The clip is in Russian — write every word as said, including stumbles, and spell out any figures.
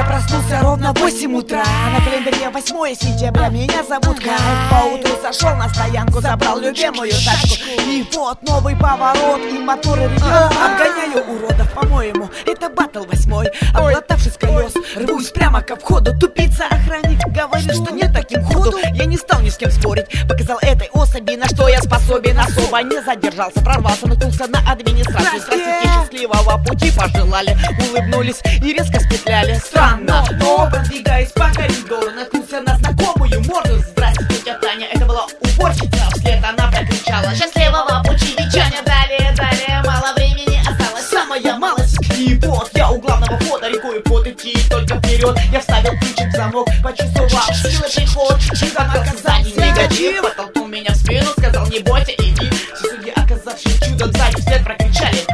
проснулся ровно в восемь утра. На календаре восьмое сентября. Меня зовут Кайф. Поутру сошел на стоянку, забрал любимую тачку. И вот новый поворот, и моторы ревет. Обгоняю уродов, по-моему, это баттл восьмой. Облатавшись колес, рвусь прямо ко входу. Тупица охранник говорит, что нет таким ходу. Я не стал ни с кем спорить, показал этой особи, на что я способен. Особо не задержался, прорвался, наткнулся на администрацию. Здравствуйте, счастливого пути пожелали, улыбнулись и резко спетляли. Странно, но продвигаясь по коридору, наткнулся на знакомую морду. Здравствуйте, тетя Таня, это была уборщица. Вслед она прокричала: счастливого пути, вечаня. Далее, далее, мало времени осталось, самая малость. И вот я у главного входа, рекой под идти только вперед. Я вставил ключик в замок, почувствовал силы приход. Чудо наказание, негатив подтолкнул меня в спину, сказал: не бойся, иди. Все судьи, оказавшись чудом сзади, вслед прокричали: